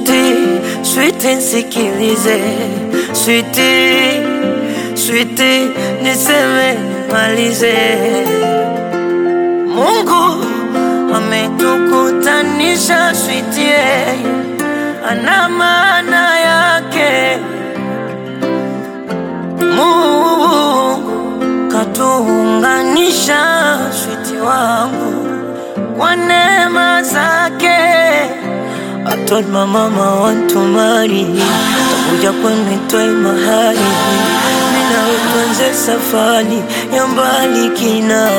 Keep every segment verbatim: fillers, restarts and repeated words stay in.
Sweetie, sweetie nisikilize. Sweetie, sweetie niseme nimalize. Mungu ametukutanisha sweetie, ana maana yake. Mungu katuunganisha sweetie wangu kwa neema zake. I told my mama I want to marry, takuja kwenu nitoe mahali, mina tuanze safari ya mbali kina.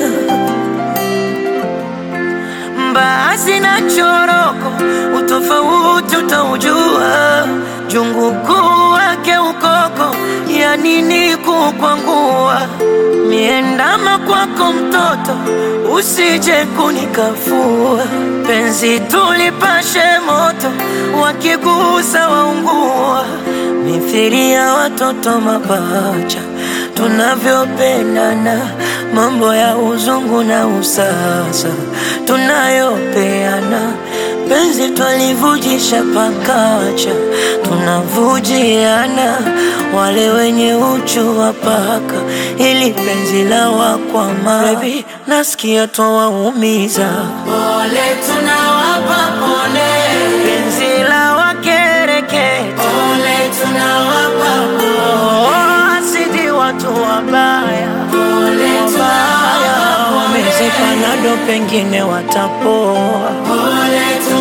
Mbaazi na choroko, utofauti utaujua. Jungu kuu wake ukoko, ya nini kukwangua. Miendama kwako mtoto, usije kunikafua. Penzi tulipashe moto, wakigusa waungua. Mithili ya watoto mapacha, tunavyopendana. Mambo ya uzungu na usasa tunayopeana. Penzi twalivujisha pakacha, tunavujiana. Wale wenye uchu wapaka, ili penzi la wakwama. Baby, nasikia twawaumiza. Pole tunawapa pole, penzi la wakereketa. Pole tunawapa pole, oh, asidi watu wabaya. Pole tunawapa pole, wamezeka nado pengine watapoa. Pole tunawapa